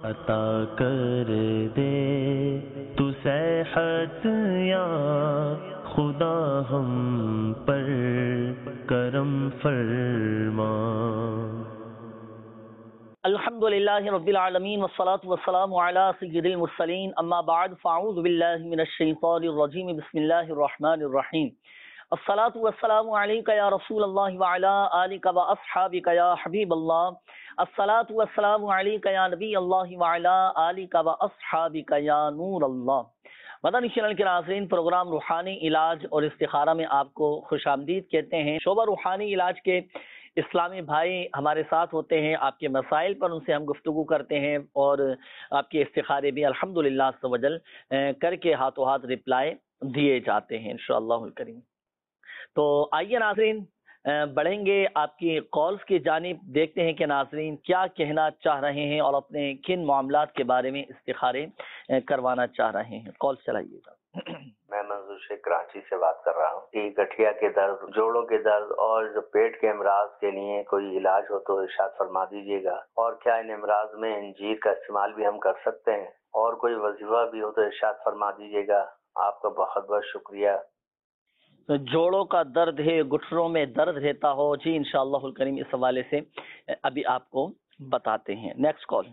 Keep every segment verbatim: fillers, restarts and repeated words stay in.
عطا کر دے تو صحت یا خدا ہم پر کرم فرما. الحمد للہ رب العالمین والصلاة والسلام علی سید المرسلین، اما بعد فاعوذ باللہ من الشیطان الرجیم، بسم اللہ الرحمن الرحیم. الصلاة والسلام علیک یا رسول اللہ وعلی آلک و اصحابک یا حبیب اللہ. الصلاة والسلام علیک یا نبی اللہ وعلی آلک و اصحابک یا نور اللہ. مدنی چینل کے ناظرین، پروگرام روحانی علاج اور استخارہ میں آپ کو خوش آمدید کہتے ہیں. شعبہ روحانی علاج کے اسلامی بھائی ہمارے ساتھ ہوتے ہیں، آپ کے مسائل پر ان سے ہم گفتگو کرتے ہیں اور آپ کے استخارے بھی الحمدللہ عز و جل کر کے ہاتھوں ہاتھ رپلائی دیے جاتے ہیں انشاءاللہ الکریم. تو آئیے ناظرین بڑھیں گے آپ کی کالز کی جانب، دیکھتے ہیں کہ ناظرین کیا کہنا چاہ رہے ہیں اور اپنے کن معاملات کے بارے میں استخارے کروانا چاہ رہے ہیں. کال چلائیے گا. میں منظور شیخ کراچی سے بات کر رہا ہوں. کہ گٹھیا کے درد، جوڑوں کے درد اور جو پیٹ کے امراض کے لیے کوئی علاج ہو تو ارشاد فرما دیجیے گا. اور کیا ان امراض میں انجیر کا استعمال بھی ہم کر سکتے ہیں؟ اور کوئی وظیفہ بھی ہو تو ارشاد فرما دیجیے گا. آپ کا بہت بہت شکریہ. جوڑوں کا درد ہے، گٹھروں میں درد رہتا ہو، جی انشاءاللہ الکریم اس حوالے سے ابھی آپ کو بتاتے ہیں. Next call.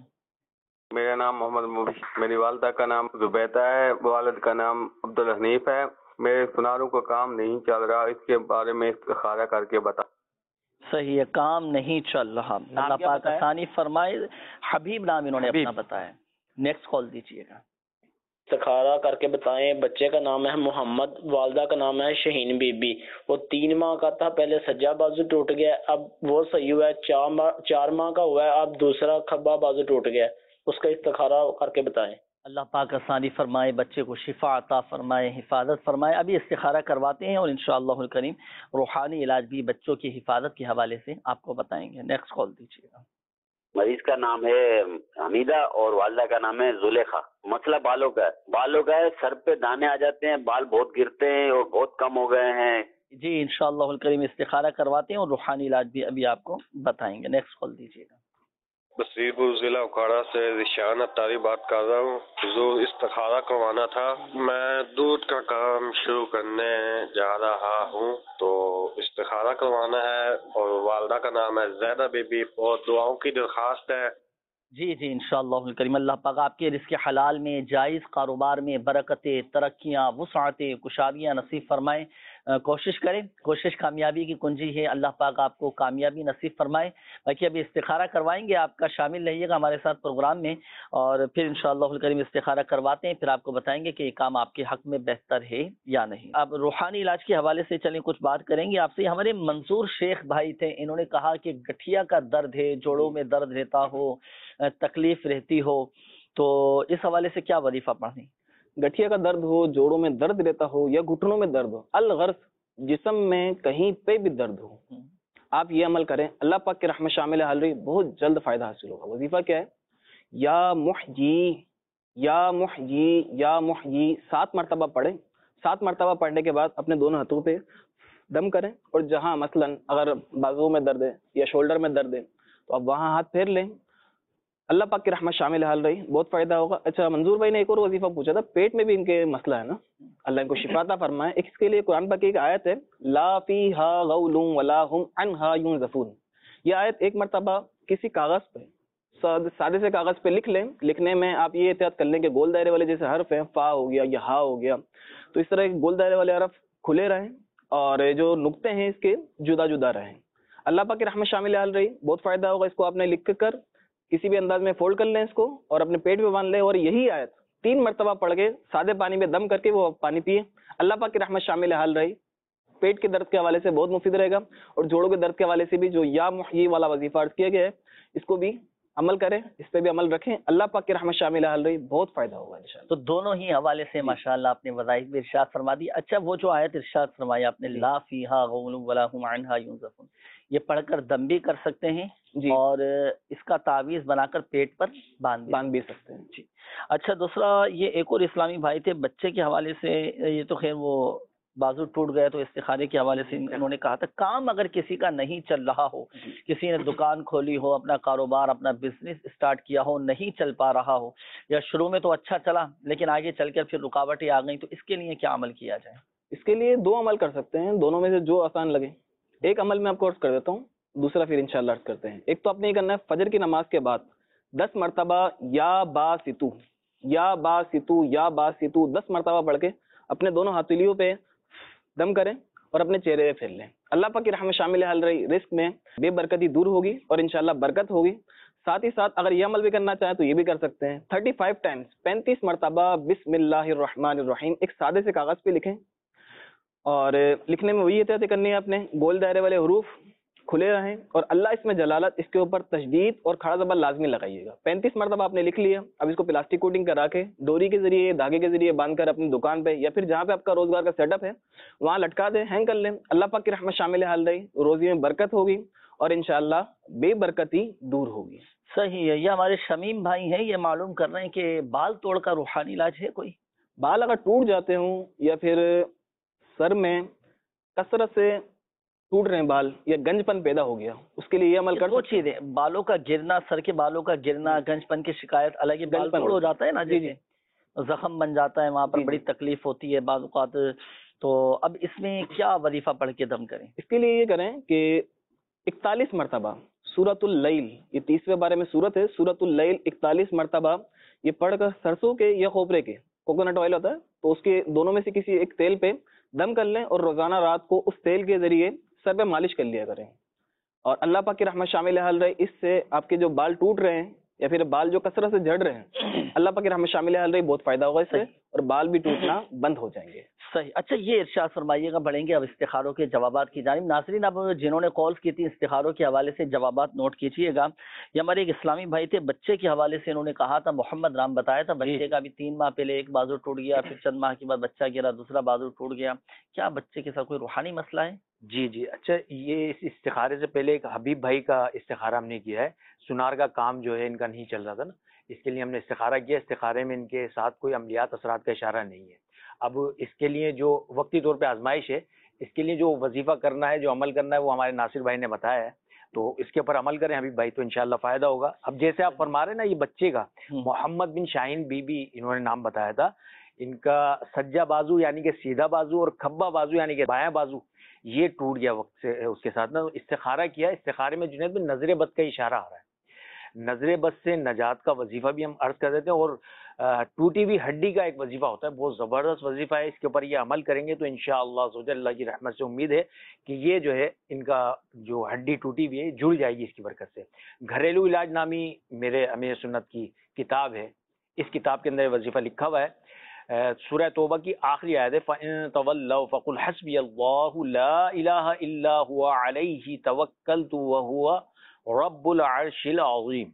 میرا نام محمد مبی، میری والدہ کا نام زبیدہ ہے، والد کا نام عبدالحنیف ہے. میرے سناروں کا کام نہیں چل رہا، اس کے بارے میں استخارہ کر کے بتا. صحیح ہے، کام نہیں چل رہا، اللہ پاک آسانی فرمائے. حبیب نام انہوں نے اپنا بتایا. نیکسٹ کال دیجیے گا. استخارہ کر کے بتائیں. بچے کا نام ہے محمد، والدہ کا نام ہے شہین بی بی. وہ تین ماہ کا تھا، پہلے سجا بازو ٹوٹ گیا، اب وہ صحیح ہوا ہے. چار ماہ چار ماہ کا ہوا ہے، اب دوسرا کھبا بازو ٹوٹ گیا. اس کا استخارہ کر کے بتائیں. اللہ پاک آسانی فرمائے، بچے کو شفا عطا فرمائے، حفاظت فرمائے. ابھی استخارہ کرواتے ہیں اور انشاءاللہ الکریم روحانی علاج بھی بچوں کی حفاظت کے حوالے سے آپ کو بتائیں گے. نیکسٹ کال دیجیے گا. مریض کا نام ہے حمیدہ اور والدہ کا نام ہے زلیخا. مسئلہ بالوں کا ہے. بالوں کا ہے، سر پہ دانے آ جاتے ہیں، بال بہت گرتے ہیں اور بہت کم ہو گئے ہیں. جی انشاءاللہ الکریم استخارہ کرواتے ہیں اور روحانی علاج بھی ابھی آپ کو بتائیں گے. نیکسٹ کال دیجیے گا. بصیر پور ضلع اکھاڑا سے ذیشان اتاری بات کر رہا ہوں. جو استخارہ کروانا تھا، میں دودھ کا کام شروع کرنے جا رہا ہوں تو استخارہ کروانا ہے اور والدہ کا نام ہے زیدہ بی بی اور دعاؤں کی درخواست ہے. جی جی انشاءاللہ الکریم اللہ پاک آپ کے رزق حلال میں، جائز کاروبار میں برکتیں، ترقیاں، وسعتیں، کشادیاں نصیب فرمائیں. کوشش کریں، کوشش کامیابی کی کنجی ہے. اللہ پاک آپ کو کامیابی نصیب فرمائے. باقی ابھی استخارہ کروائیں گے، آپ کا شامل رہیے گا ہمارے ساتھ پروگرام میں اور پھر انشاءاللہ الکریم استخارہ کرواتے ہیں، پھر آپ کو بتائیں گے کہ یہ کام آپ کے حق میں بہتر ہے یا نہیں. اب روحانی علاج کے حوالے سے چلیں کچھ بات کریں گے آپ سے. ہمارے منظور شیخ بھائی تھے، انہوں نے کہا کہ گٹھیا کا درد ہے، جوڑوں میں درد رہتا ہو، تکلیف رہتی ہو، تو اس حوالے سے کیا وظیفہ پڑھیں؟ گٹھیا کا درد ہو، جوڑوں میں درد رہتا ہو یا گھٹنوں میں درد ہو، الغرض جسم میں کہیں پہ بھی درد ہو، آپ یہ عمل کریں. اللہ پاک کی رحمت شامل حال رہی، بہت جلد فائدہ حاصل ہوگا. وظیفہ کیا ہے؟ یا محیی یا محیی یا محیی سات مرتبہ پڑھیں. سات مرتبہ پڑھنے کے بعد اپنے دونوں ہاتھوں پہ دم کریں اور جہاں مثلا اگر بازو میں درد ہے یا شولڈر میں درد ہے تو آپ وہاں ہاتھ پھیر لیں. اللہ پاک کی رحمت شامل حال رہی، بہت فائدہ ہوگا. اچھا منظور بھائی نے ایک اور وظیفہ پوچھا تھا، پیٹ میں بھی ان کے مسئلہ ہے نا، اللہ ان کو شفا عطا فرمائے. اس کے لیے قرآن پاک کی ایک آیت ہے، لا فیہا غول ولا هم عنہا ینزفون. یہ آیت ایک مرتبہ کسی کاغذ پہ، سادے سے کاغذ پہ لکھ لیں. لکھنے میں آپ یہ احتیاط کر لیں کہ گول دائرے والے جیسے حرف ہیں، فا ہو گیا یا ہا ہو گیا، تو اس طرح گول دائرے والے حرف کھلے رہیں اور جو نقطے ہیں اس کے جدا جدا رہیں. اللہ پاک کی رحمت شامل حال رہی، بہت فائدہ ہوگا. اس کو آپ نے لکھ کر کسی بھی انداز میں فولڈ کر لیں اس کو اور اپنے پیٹ پہ باندھ لیں اور یہی آیت تین مرتبہ پڑھ کے سادے پانی میں دم کر کے وہ پانی پیے. اللہ پاک کی رحمت شامل حال رہی. پیٹ کے درد کے حوالے سے بہت مفید رہے گا اور جوڑوں کے درد کے حوالے سے بھی جو یا محیی والا وظیفہ عرض کیا گیا ہے اس کو بھی عمل کریں، اس پہ بھی عمل رکھیں. اللہ پاک کی رحمت شامل حال رہی، بہت فائدہ ہوگا انشاءاللہ. تو دونوں ہی حوالے سے ماشاءاللہ آپ نے وظائف بھی ارشاد فرما دی. اچھا وہ جو آیت ارشاد فرمایا آپ نے، لا فیہا غول ولا هم عنہا ینزفون، یہ پڑھ کر دم بھی کر سکتے ہیں جی، اور اس کا تعویذ بنا کر پیٹ پر باندھ بھی باندھ بھی سکتے ہیں جی. اچھا دوسرا یہ ایک اور اسلامی بھائی تھے بچے کے حوالے سے، یہ تو خیر وہ بازو ٹوٹ گیا تو استخارے کے حوالے سے انہوں نے کہا تھا کام اگر کسی کا نہیں چل رہا ہو، کسی نے دکان کھولی ہو، اپنا کاروبار اپنا بزنس اسٹارٹ کیا ہو، نہیں چل پا رہا ہو، یا شروع میں تو اچھا چلا لیکن آگے چل کر پھر رکاوٹیں آ گئیں، تو اس کے لیے کیا عمل کیا جائے؟ اس کے لیے دو عمل کر سکتے ہیں، دونوں میں سے جو آسان لگے. ایک عمل میں آپ کو عرض کر دیتا ہوں، دوسرا پھر انشاءاللہ عرض کرتے ہیں. ایک تو آپ نے یہ کرنا ہے فجر کی نماز کے بعد دس مرتبہ یا با ستو یا با ستو یا با ستو دس مرتبہ پڑھ کے اپنے دونوں ہتھیلیوں پہ دم کریں اور اپنے چہرے پہ پھیر لیں. اللہ پاک کی رحمت شامل حال رہی، رزق میں بے برکتی دور ہوگی اور انشاءاللہ برکت ہوگی. ساتھ ہی ساتھ اگر یہ عمل بھی کرنا چاہیں تو یہ بھی کر سکتے ہیں. تھرٹی فائیو ٹائمز پینتیس مرتبہ بسم اللہ الرحمن الرحیم ایک سادے سے کاغذ پہ لکھیں، اور لکھنے میں وہی احتیاطی کرنی ہے، اپنے گول دائرے والے حروف کھلے رہیں اور اللہ اس میں جلالت اس کے اوپر تشدید اور کھڑا زبر لازمی لگائیے گا. پینتیس مرتبہ آپ نے لکھ لیا. اب اس کو پلاسٹک کوٹنگ کرا کے ڈوری کے ذریعے دھاگے کے ذریعے باندھ کر اپنی دکان پہ یا پھر جہاں پہ آپ کا روزگار کا سیٹ اپ ہے وہاں لٹکا دیں، ہینگ کر لیں. اللہ پاک کی رحمت شامل حال رہی، روزی میں برکت ہوگی اور انشاءاللہ بے برکتی دور ہوگی. صحیح ہے. یہ ہمارے شمیم بھائی ہیں، یہ معلوم کر رہے ہیں کہ بال توڑ کا روحانی علاج ہے کوئی؟ بال اگر ٹوٹ جاتے ہوں یا پھر سر میں کثرت سے ٹوٹ رہے ہیں بال یا گنج پن پیدا ہو گیا، اس کے لیے یہ عمل کر دو چیزیں، بالوں کا گرنا، سر کے بالوں کا گرنا، گنج پن کی شکایت الگ ہی، بال توڑ ہو جاتا ہے نا، جی جی زخم بن جاتا ہے وہاں پر، بڑی تکلیف ہوتی ہے بعض اوقات. تو اب اس میں کیا وظیفہ پڑھ کے دم کریں؟ اس کے لیے یہ کریں کہ اکتالیس مرتبہ سورۃ اللیل، یہ تیسرے بارے میں سورت ہے، سورۃ اللیل اکتالیس مرتبہ یہ پڑھ کر سرسوں کے یا کھوپرے کے، کوکونٹ آئل ہوتا ہے تو اس کے دونوں میں سے کسی ایک تیل پہ دم کر لیں اور روزانہ رات کو اس تیل کے ذریعے سر پہ مالش کر لیا کریں. اور اللہ پاک کی رحمت شامل حال رہے، اس سے آپ کے جو بال ٹوٹ رہے ہیں یا پھر بال جو کثرت سے جھڑ رہے ہیں، اللہ پاک کی رحمت شامل حال رہی، بہت فائدہ ہوگا اس سے اور بال بھی ٹوٹنا بند ہو جائیں گے. صحیح. اچھا یہ ارشاد فرمائیے گا، بڑھیں گے اب استخاروں کے جوابات کی جانب. ناظرین اب جنہوں نے کالز کی تھی استخاروں کے حوالے سے جوابات نوٹ کیجیے گا. یہ ہمارے ایک اسلامی بھائی تھے، بچے کے حوالے سے انہوں نے کہا تھا، محمد رام بتایا تھا بچے کا بھی تین ماہ پہلے ایک بازو ٹوٹ گیا، پھر چند ماہ کے بعد بچہ گرا، دوسرا بازو ٹوٹ گیا. کیا بچے کے ساتھ کوئی روحانی مسئلہ ہے؟ جی جی اچھا، یہ اس استخارے سے پہلے ایک حبیب بھائی کا استخارہ ہم نے کیا ہے. سنار کا کام جو ہے ان کا نہیں چل رہا تھا نا، اس کے لیے ہم نے استخارہ کیا. استخارے میں ان کے ساتھ کوئی عملیات اثرات کا اشارہ نہیں ہے. اب اس کے لیے جو وقتی طور پہ آزمائش ہے، اس کے لیے جو وظیفہ کرنا ہے، جو عمل کرنا ہے، وہ ہمارے ناصر بھائی نے بتایا ہے، تو اس کے اوپر عمل کریں حبیب بھائی، تو انشاءاللہ فائدہ ہوگا. اب جیسے آپ فرما رہے ہیں نا، یہ بچے کا محمد بن شاہین بی بی انہوں نے نام بتایا تھا. ان کا سجا بازو یعنی کہ سیدھا بازو اور کھبا بازو یعنی کہ بایاں بازو یہ ٹوٹ گیا وقت سے اس کے ساتھ نا. استخارہ کیا، استخارے میں جنید میں نظر بد کا اشارہ آ رہا ہے. نظر بد سے نجات کا وظیفہ بھی ہم عرض کر دیتے ہیں، اور ٹوٹی ہوئی ہڈی کا ایک وظیفہ ہوتا ہے، بہت زبردست وظیفہ ہے. اس کے اوپر یہ عمل کریں گے تو انشاءاللہ عز و جل اللہ کی رحمت سے امید ہے کہ یہ جو ہے ان کا جو ہڈی ٹوٹی ہوئی ہے جڑ جائے گی اس کی برکت سے. گھریلو علاج نامی میرے امیر سنت کی کتاب ہے، اس کتاب کے اندر یہ وظیفہ لکھا ہوا ہے. سورہ توبہ کی آخری آیت ہے، فَإِن تَوَلَّوْا فَقُلْ حَسْبِيَ اللَّهُ لَا إِلَٰهَ إِلَّا هُوَ عَلَيْهِ تَوَكَّلْتُ وَهُوَ رَبُّ الْعَرْشِ الْعَظِيمِ.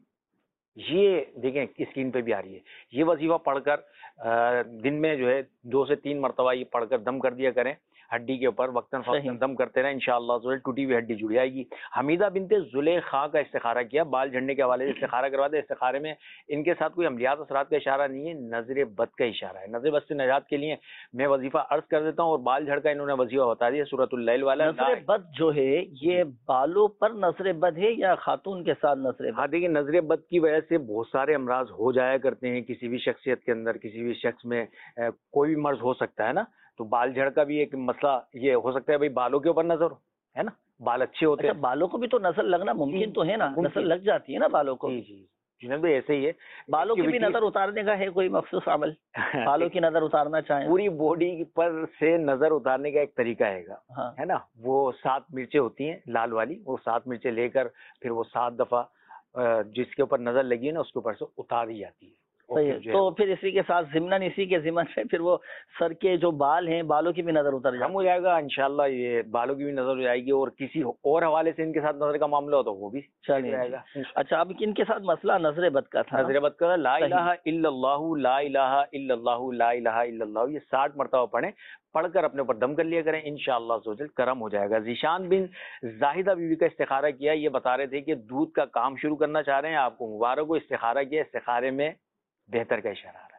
یہ دیکھیں اسکرین پہ بھی آ رہی ہے. یہ وظیفہ پڑھ کر دن میں جو ہے دو سے تین مرتبہ یہ پڑھ کر دم کر دیا کریں ہڈی کے اوپر، وقتاً فوقتاً دم کرتے رہیں، انشاءاللہ ٹوٹی ہوئی ہڈی جڑ جائے گی. حمیدہ بنت زلیخا کا استخارہ کیا، بال جھڑنے کے حوالے سے استخارہ کرواتے. استخارے میں ان کے ساتھ کوئی عملیات اثرات کا اشارہ نہیں ہے، نظر بد کا اشارہ ہے. نظر بد سے نجات کے لیے میں وظیفہ عرض کر دیتا ہوں، اور بال جھڑ کا انہوں نے وظیفہ بتا دیا سورۃ اللیل والا. نظر بد جو ہے یہ بالوں پر نظر بد ہے یا خاتون کے ساتھ نظر بد؟ ہاں دیکھیں، نظر بد کی وجہ سے بہت سارے امراض ہو جایا کرتے ہیں کسی بھی شخصیت کے اندر. کسی بھی شخص میں کوئی بھی مرض ہو سکتا ہے نا، تو بال جھڑ کا بھی ایک مسئلہ یہ ہو سکتا ہے بھائی بالوں کے اوپر نظر ہے نا، بال اچھے ہوتے ہیں. بالوں کو بھی تو نظر لگنا ممکن تو ہے نا، نظر لگ جاتی ہے نا بالوں کو. جی جی جناب بھائی ایسے ہی ہے. بالوں کی بھی نظر اتارنے کا ہے کوئی مخصوص عمل؟ بالوں کی نظر اتارنا چاہیں پوری باڈی پر سے نظر اتارنے کا ایک طریقہ ہے گا، ہے نا. وہ سات مرچیں ہوتی ہیں لال والی، وہ سات مرچیں لے کر پھر وہ سات دفعہ جس کے اوپر نظر لگی ہے نا اس کے اوپر سے اتاری جاتی ہے. تو پھر اسی کے ساتھ ضمن اسی کے ضمن سے پھر وہ سر کے جو بال ہیں بالوں کی بھی نظر اتر جائے ہو جائے گا انشاءاللہ. یہ بالوں کی بھی نظر ہو جائے گی، اور کسی اور حوالے سے ان کے ساتھ نظر کا معاملہ ہو تو وہ بھی چل جائے گا. اچھا اب ان کے ساتھ مسئلہ نظر بد کا تھا. نظر بد کا لا الہ الا اللہ لا الہ الا اللہ لا الہ الا اللہ، یہ ساٹھ مرتبہ پڑھیں. پڑھ کر اپنے اوپر دم کر لیا کریں، انشاءاللہ زوجل کرم ہو جائے گا. ذیشان بن زاہدہ بیوی کا استخارہ کیا. یہ بتا رہے تھے کہ دودھ کا کام شروع کرنا چاہ رہے ہیں، آپ کو مبارک ہو. استخارہ کیا، استخارے میں بہتر کا اشارہ آ رہا ہے.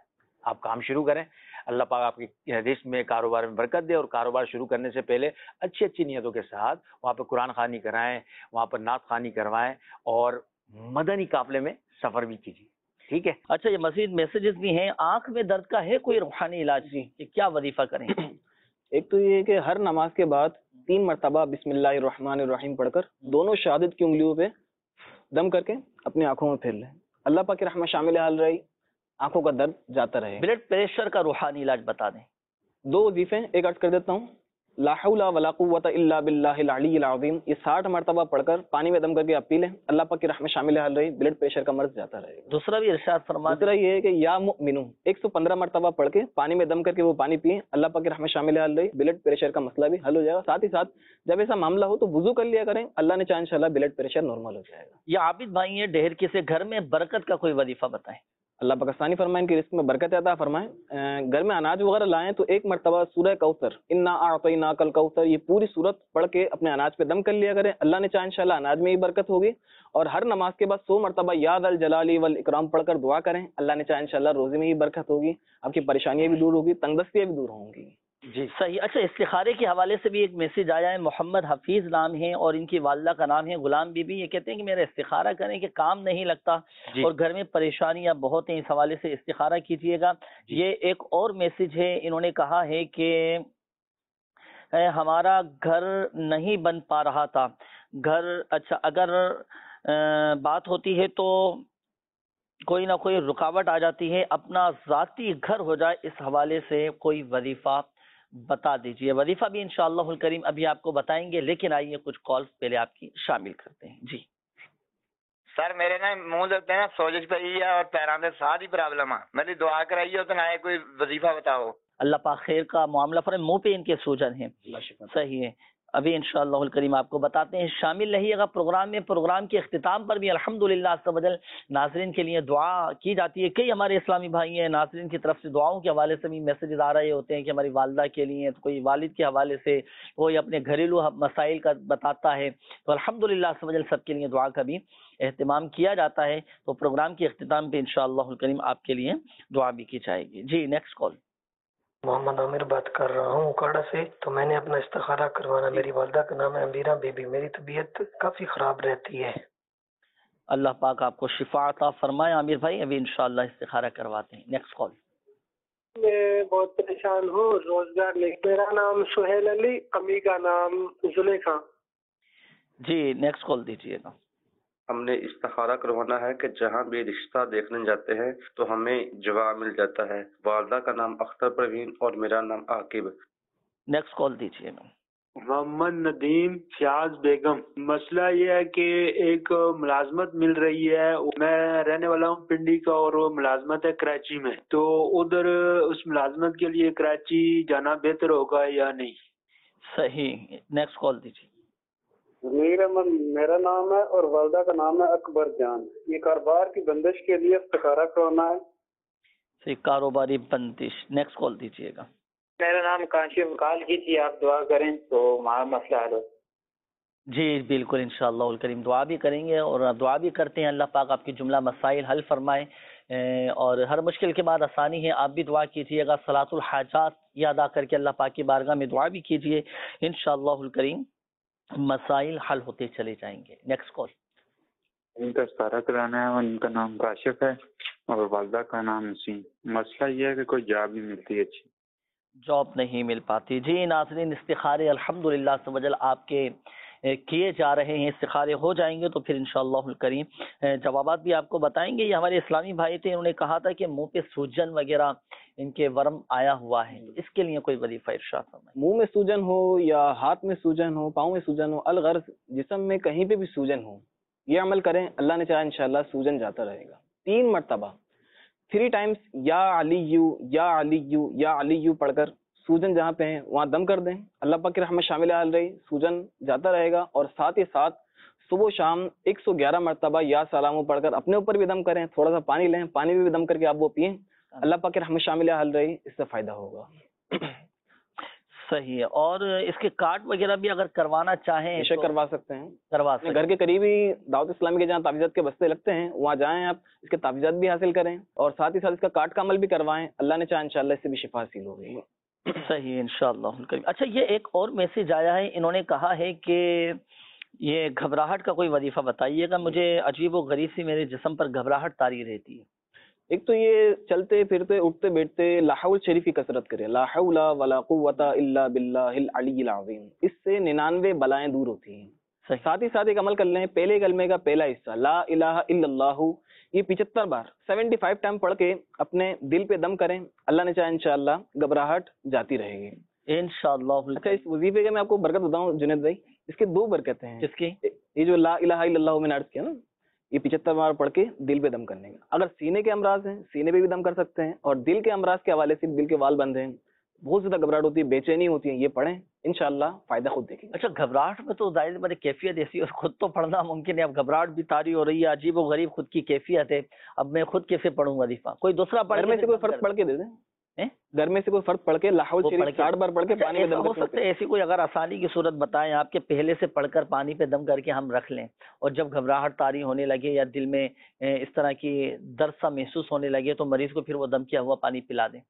آپ کام شروع کریں. اللہ پاک آپ کی رزق میں کاروبار میں برکت دے, اور کاروبار شروع کرنے سے پہلے اچھی اچھی نیتوں کے ساتھ وہاں پہ قرآن خوانی کرائیں, وہاں پر نعت خوانی کروائیں, اور مدنی قافلے میں سفر بھی کیجیے. ٹھیک ہے. اچھا, یہ مزید میسیجز بھی ہیں. آنکھ میں درد کا ہے کوئی روحانی علاج جی کہ کیا وظیفہ کریں؟ ایک تو یہ ہے کہ ہر نماز کے بعد تین مرتبہ بسم اللہ الرحمن الرحیم پڑھ کر دونوں شہادت کی انگلیوں پہ دم کر کے اپنی آنکھوں میں پھیر لیں. اللہ پاک کی رحمت شامل حال رہی, آنکھوں کا درد جاتا رہے. بلڈ پریشر کا روحانی علاج بتا دیں. دو وظیفے ایک عرض کر دیتا ہوں. لا حول ولا قوت الا باللہ العلی العظیم, یہ ساٹھ مرتبہ پڑھ کر پانی میں دم کر کے آپ پی لیں. اللہ پاک کی رحمت شامل حال رہی, بلڈ پریشر کا مرض جاتا رہے گا. دوسرا بھی ارشاد فرما. دوسرا یہ ہے کہ یا مؤمنو ایک سو پندرہ مرتبہ پڑھ کے پانی میں دم کر کے وہ پانی پئیں. اللہ پاک کی رحمت شامل حال رہی, بلڈ پریشر کا مسئلہ بھی حل ہو جائے گا. ساتھ ہی ساتھ جب ایسا معاملہ ہو تو وضو کر لیا کریں, اللہ نے چاہا انشاءاللہ بلڈ پریشر نارمل ہو جائے گا. یہ عابد بھائی ہیں ڈہر کے سے, گھر میں برکت کا کوئی وظیفہ بتائیں. اللہ پاکستانی فرمائیں کہ رزق میں برکت عطا فرمائیں. گھر میں اناج وغیرہ لائیں تو ایک مرتبہ سورہ کوثر انا اعطیناک الکوثر یہ پوری سورت پڑھ کے اپنے اناج پہ دم کر لیا کریں. اللہ نے چاہا انشاءاللہ اناج میں ہی برکت ہوگی. اور ہر نماز کے بعد سو مرتبہ یا ذا الجلال والاکرام پڑھ کر دعا کریں. اللہ نے چاہا انشاءاللہ روزے میں ہی برکت ہوگی, آپ کی پریشانیاں بھی دور ہوگی, تنگ دستیاں بھی دور ہوں گی. جی صحیح. اچھا, استخارے کے حوالے سے بھی ایک میسج آیا ہے. محمد حفیظ نام ہے اور ان کی والدہ کا نام ہے غلام بی بی. یہ کہتے ہیں کہ میرا استخارہ کریں کہ کام نہیں لگتا جی. اور گھر میں پریشانیاں بہت ہیں, اس حوالے سے استخارہ کیجیے گا جی. یہ ایک اور میسج ہے, انہوں نے کہا ہے کہ ہمارا گھر نہیں بن پا رہا تھا. گھر اچھا اگر بات ہوتی ہے تو کوئی نہ کوئی رکاوٹ آ جاتی ہے, اپنا ذاتی گھر ہو جائے, اس حوالے سے کوئی وظیفہ بتا دیجیے. وظیفہ بھی انشاءاللہ الکریم ابھی آپ کو بتائیں گے, لیکن آئیے کچھ کالز پہلے آپ کی شامل کرتے ہیں. جی سر, میرے نا منہ دیتے ہیں سوزش پہ ہی ہے اور پیروں میں ساری پرابلم ہے. میری دعا کرائیے تو نہ کوئی وظیفہ بتاؤ. اللہ پاک خیر کا معاملہ فرمائے. منہ پہ ان کے سوجن ہیں, صحیح ہے. ابھی انشاءاللہ الکریم آپ کو بتاتے ہیں. شامل رہیے گا پروگرام میں. پروگرام کے اختتام پر بھی الحمدللہ عز و جل ناظرین کے لیے دعا کی جاتی ہے. کئی ہمارے اسلامی بھائی ہیں, ناظرین کی طرف سے دعاؤں کے حوالے سے بھی میسیجز آ رہے ہوتے ہیں کہ ہماری والدہ کے لیے, تو کوئی والد کے حوالے سے, کوئی اپنے گھریلو مسائل کا بتاتا ہے. تو الحمدللہ عز و جل سب کے لیے دعا کا بھی اہتمام کیا جاتا ہے. تو پروگرام کے اختتام پہ انشاءاللہ الکریم آپ کے لیے دعا بھی کی جائے گی. جی نیکسٹ کال. محمد عامر بات کر رہا ہوں اکاڑا سے. تو میں نے اپنا استخارہ کروانا, میری والدہ کا نام ہے امیرہ بی بی. میری طبیعت کافی خراب رہتی ہے. اللہ پاک آپ کو شفا عطا فرمائے. عامر بھائی ابھی انشاءاللہ استخارہ کرواتے ہیں. Next call. میں بہت پریشان ہوں, روزگار لے. میرا نام سہیل علی, امی کا نام زلیخا. جی نیکسٹ کال دیجیے گا. ہم نے استخارہ کروانا ہے کہ جہاں بھی رشتہ دیکھنے جاتے ہیں تو ہمیں جواب مل جاتا ہے. والدہ کا نام اختر پروین اور میرا نام عاقب. نیکسٹ کال دیجیے گا. محمد ندیم فیاض بیگم. مسئلہ یہ ہے کہ ایک ملازمت مل رہی ہے. میں رہنے والا ہوں پنڈی کا اور وہ ملازمت ہے کراچی میں. تو ادھر اس ملازمت کے لیے کراچی جانا بہتر ہوگا یا نہیں؟ صحیح. نیکسٹ کال دیجیے. ضمیر احمد میرا نام ہے اور والدہ کا نام ہے اکبر جان. یہ کاروبار کی بندش کے لیے استخارہ کروانا ہے. صحیح, کاروباری بندش. نیکسٹ کال دیجیے گا. میرا نام کاشف کال کی تھی, آپ دعا کریں تو ہمارا مسئلہ حل ہو. جی بالکل انشاءاللہ الکریم دعا بھی کریں گے اور دعا بھی کرتے ہیں. اللہ پاک آپ کی جملہ مسائل حل فرمائے, اور ہر مشکل کے بعد آسانی ہے. آپ بھی دعا کیجیے گا. صلاۃ الحاجات یہ ادا کر کے اللہ پاک کی بارگاہ میں دعا بھی کیجیے. انشاءاللہ الکریم مسائل حل ہوتے چلے جائیں گے. Next call. ان کا استخارہ کرانا ہے, ان کا نام کاشف ہے اور والدہ کا نام حسین. مسئلہ یہ ہے کہ کوئی جاب نہیں ملتی, اچھی جاب نہیں مل پاتی. جی ناظرین, استخارے الحمدللہ عز و جل آپ کے کیے جا رہے ہیں. استخارے ہو جائیں گے تو پھر انشاءاللہ الکریم جوابات بھی آپ کو بتائیں گے. یہ ہمارے اسلامی بھائی تھے, انہوں نے کہا تھا کہ منہ پہ سوجن وغیرہ ان کے ورم آیا ہوا ہے, اس کے لیے کوئی وظیفہ ارشاد فرمائیں. منہ میں سوجن ہو یا ہاتھ میں سوجن ہو, پاؤں میں سوجن ہو, الغرض جسم میں کہیں پہ بھی سوجن ہو, یہ عمل کریں. اللہ نے چاہا انشاءاللہ سوجن جاتا رہے گا. تین مرتبہ تھری ٹائمز یا علیو یا علیو یا علیو پڑھ کر سوجن جہاں پہ ہیں وہاں دم کر دیں. اللہ پاک کی رحمت شامل حال رہی, سوجن جاتا رہے گا. اور ساتھ ہی ساتھ صبح و شام ایک سو گیارہ مرتبہ یا سلام پڑھ کر اپنے اوپر بھی دم کریں. تھوڑا سا پانی لیں, پانی میں بھی دم کر کے آپ وہ پئیں. اللہ پاک کی رحمت شامل حال رہی, اس سے فائدہ ہوگا. صحیح ہے. اور اس کے کارڈ وغیرہ بھی اگر کروانا چاہیں بے شک تو کروا سکتے ہیں. کروا اپنے سکتے گھر کے قریب ہی دعوت اسلامی کے جہاں تعویذات کے بستے لگتے ہیں وہاں جائیں آپ, اس کے تعویذات بھی حاصل کریں اور ساتھ ہی ساتھ اس کا کارڈ کا عمل بھی کروائیں. اللہ نے چاہا انشاءاللہ اس سے بھی شفا حاصل ہوگی. صحیح انشاءاللہ. اچھا یہ ایک اور میسج آیا ہے, انہوں نے کہا ہے کہ یہ گھبراہٹ کا کوئی وظیفہ بتائیے گا, مجھے عجیب و غریب سی میرے جسم پر گھبراہٹ طاری رہتی ہے. ایک تو یہ چلتے پھرتے اٹھتے بیٹھتے لا حول شریف کی کثرت کرے, لا حول ولا قوت الا باللہ العلی العظیم, اس سے ننانوے بلائیں دور ہوتی ہیں. ساتھ ہی ساتھ ایک عمل کر لیں, پہلے کلمے کا پہلا حصہ لا الہ الا اللہ یہ پچہتر بار سیونٹی فائیو ٹائم پڑھ کے اپنے دل پہ دم کریں. اللہ نے چاہا انشاءاللہ گھبراہٹ جاتی رہے گی انشاءاللہ. اچھا اس وظیفے کے میں آپ کو برکت بتاؤں جنید بھائی, اس کے دو برکتیں ہیں. کس کی؟ یہ جو لا الہ الا اللہ میں نے عرض کیا نا, یہ پچہتر بار پڑھ کے دل پہ دم کرنے کا. اگر سینے کے امراض ہیں سینے پہ بھی دم کر سکتے ہیں, اور دل کے امراض کے حوالے سے دل کے وال بند ہیں, بہت زیادہ گھبراہٹ ہوتی ہے, بے چینی ہوتی ہے, یہ پڑھیں انشاءاللہ فائدہ خود دیکھیں. اچھا گھبراہٹ میں تو ظاہر بڑی کیفیت ایسی, اور خود تو پڑھنا ممکن ہے, اب گھبراہٹ بھی طاری ہو رہی ہے, عجیب و غریب خود کی کیفیت ہے, اب میں خود کیسے پڑھوں وظیفہ؟ کوئی دوسرا پڑھ گھر میں سے کوئی فرق پڑھ کے دے دیں, گھر میں سے کوئی فرق پڑھ کے لا حول شریف ساٹھ بار پڑھ کے پانی میں دم ہو سکتا ہے ایسی کوئی اگر آسانی کی صورت بتائیں آپ کے, پہلے سے پڑھ کر پانی پہ دم کر کے ہم رکھ لیں, اور جب گھبراہٹ طاری ہونے لگے یا دل میں اس طرح کی درد سا محسوس ہونے لگے تو مریض کو پھر وہ دم کیا ہوا پانی پلا دیں.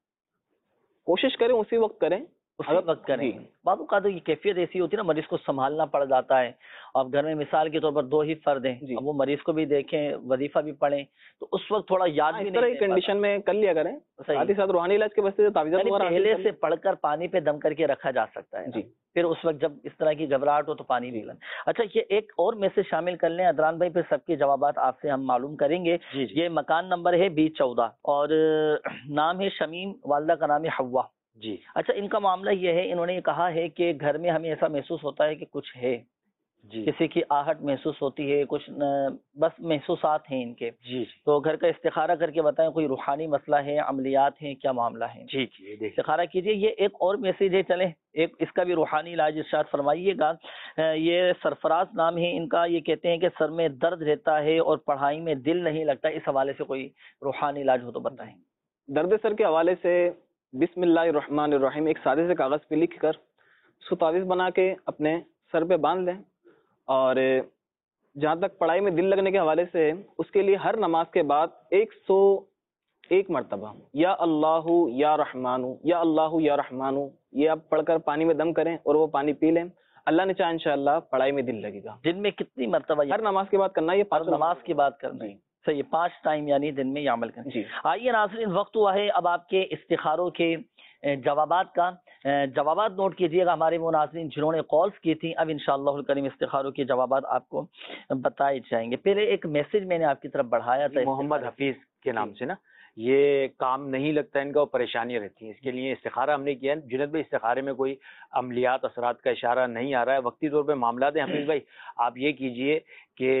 کوشش کریں اسی وقت کریں, اسی وقت کریں. بعض اوقات یہ کیفیت ایسی ہوتی ہے نا, مریض کو سنبھالنا پڑ جاتا ہے. اب گھر میں مثال کے طور پر دو ہی فرد ہیں, اب وہ مریض کو بھی دیکھیں وظیفہ بھی پڑھیں, تو اس وقت تھوڑا یاد بھی نہیں کنڈیشن میں کر لیا کریں. ساتھ ہی ساتھ روحانی علاج کے واسطے تعویذات پہلے سے پڑھ کر پانی پہ دم کر کے رکھا جا سکتا ہے, پھر اس وقت جب اس طرح کی گھبراہٹ ہو تو پانی بھی لیں. اچھا یہ ایک اور میسج شامل کر لیں ادران بھائی, پھر سب کے جوابات آپ سے ہم معلوم کریں گے. یہ مکان نمبر ہے بی چودہ اور نام ہے شمیم, والدہ کا نام ہے حوا. جی اچھا ان کا معاملہ یہ ہے, انہوں نے کہا ہے کہ گھر میں ہمیں ایسا محسوس ہوتا ہے کہ کچھ ہے, جی کسی کی آہٹ محسوس ہوتی ہے, کچھ بس محسوسات ہیں ان کے. جی تو گھر کا استخارہ کر کے بتائیں کوئی روحانی مسئلہ ہے, عملیات ہیں, کیا معاملہ ہے؟ ٹھیک ہے استخارہ کیجئے. یہ ایک اور میسج ہے, چلیں ایک اس کا بھی روحانی علاج ارشاد فرمائیے گا. یہ سرفراز نام ہے ان کا, یہ کہتے ہیں کہ سر میں درد رہتا ہے اور پڑھائی میں دل نہیں لگتا, اس حوالے سے کوئی روحانی علاج ہو تو بتائیں. درد سر کے حوالے سے بسم اللہ الرحمن الرحیم ایک سادے سے کاغذ پہ لکھ کر اس کو تعویذ بنا کے اپنے سر پہ باندھ لیں. اور جہاں تک پڑھائی میں دل لگنے کے حوالے سے, اس کے لیے ہر نماز کے بعد ایک سو ایک مرتبہ یا اللہ یا رحمانو یا اللہ یا رحمانو یہ آپ پڑھ کر پانی میں دم کریں اور وہ پانی پی لیں. اللہ نے چاہا انشاءاللہ پڑھائی میں دل لگے گا. دن میں کتنی مرتبہ؟ ہر نماز کے بعد کرنا, یہ ہر نماز کے بعد کرنا ہے. صحیح, پانچ ٹائم یعنی دن میں یہ عمل کریں. جی آئیے ناظرین, وقت ہوا ہے اب آپ کے استخاروں کے جوابات کا. جوابات نوٹ کیجئے گا ہمارے وہ ناظرین جنہوں نے کالز کی تھیں. اب انشاءاللہ الکریم استخاروں کے جوابات آپ کو بتائے جائیں گے. پہلے ایک میسج میں نے آپ کی طرف بڑھایا تھا محمد حفیظ کے نام سے نا, یہ کام نہیں لگتا ان کا, اور پریشانیاں رہتی ہیں, اس کے لیے استخارہ ہم نے کیا ہے. جنید بھائی استخارے میں کوئی عملیات اثرات کا اشارہ نہیں آ رہا ہے, وقتی طور پہ معاملات ہیں. حفیظ بھائی آپ یہ کیجئے کہ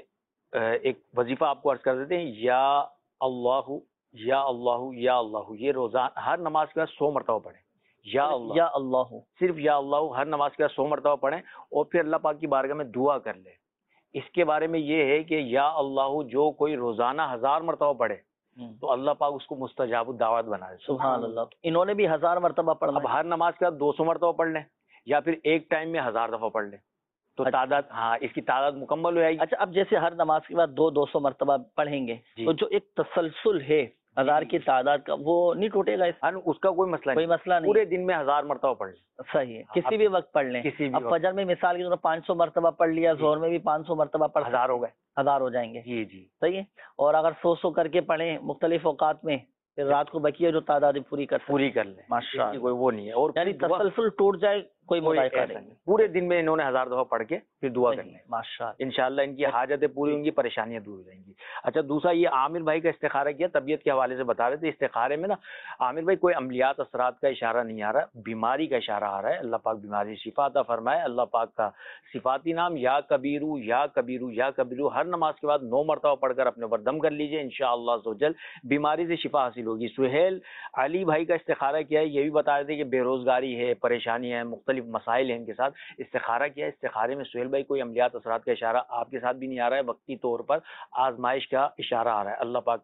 ایک وظیفہ آپ کو عرض کر دیتے ہیں, یا اللہ یا اللہ یا اللہ, یہ روزانہ ہر نماز کے بعد سو مرتبہ پڑھیں. یا اللہ یا اللہ, صرف یا اللہ ہر نماز کے بعد سو مرتبہ پڑھیں, اور پھر اللہ پاک کی بارگاہ میں دعا کر لیں. اس کے بارے میں یہ ہے کہ یا اللہ جو کوئی روزانہ ہزار مرتبہ پڑھے تو اللہ پاک اس کو مستجاب الدعوات بنا دے. سبحان اللہ. انہوں نے بھی ہزار مرتبہ پڑھنا. اب ہر نماز کے بعد دو سو مرتبہ پڑھ لیں, یا پھر ایک ٹائم میں ہزار دفعہ پڑھ لیں, تو تعداد, ہاں اس کی تعداد مکمل ہو جائے گی. اچھا اب جیسے ہر نماز کے بعد دو دو سو مرتبہ پڑھیں گے, تو جو ایک تسلسل ہے ہزار کی تعداد کا, وہ نہیں ٹوٹے گا؟ اس کا کوئی مسئلہ کوئی مسئلہ نہیں, پورے دن میں ہزار مرتبہ پڑھ لیں. صحیح ہے, کسی بھی وقت پڑھ لیں. اب فجر میں مثال کی طور پانچ سو مرتبہ پڑھ لیا, ظہر میں بھی پانچ سو مرتبہ پڑھ, ہزار ہو گئے, ہزار ہو جائیں گے. جی جی صحیح ہے. اور اگر سو سو کر کے پڑھیں مختلف اوقات میں, پھر رات کو بقیہ جو تعداد پوری کر پوری کر لیں. ماشاءاللہ, کوئی وہ نہیں ہے. اور یعنی تسلسل ٹوٹ جائے کوئی مذائقہ نہیں, پورے دن میں انہوں نے ہزار دفعہ پڑھ کے پھر دعا کر لیں. ماشاءاللہ انشاءاللہ ان کی حاجتیں پوری ہوں گی, پریشانیاں دور ہو جائیں گی. اچھا دوسرا, یہ عامر بھائی کا استخارہ کیا, طبیعت کے حوالے سے بتا رہے تھے. استخارے میں نا عامر بھائی کوئی عملیات اثرات کا اشارہ نہیں آ رہا, بیماری کا اشارہ آ رہا ہے. اللہ پاک بیماری شفا عطا فرمائے. اللہ پاک کا صفاتی نام یا کبیرو یا کبیرو یا کبیرو ہر نماز کے بعد نو مرتبہ پڑھ کر اپنے اوپر دم کر لیجئے, انشاءاللہ عز و جل بیماری سے شفا حاصل ہوگی. سہیل علی بھائی کا استخارہ کیا ہے, یہ بھی بتا رہے تھے کہ بے روزگاری ہے, پریشانیاں ہیں, مختلف مسائل ہیں ان کے ساتھ. استخارہ کیا ہے, استخارے میں سہیل بھائی کوئی عملیات اثرات کا اشارہ آپ کے ساتھ بھی نہیں آ رہا ہے, وقتی طور پر آزمائش کا اشارہ آ رہا ہے. اللہ پاک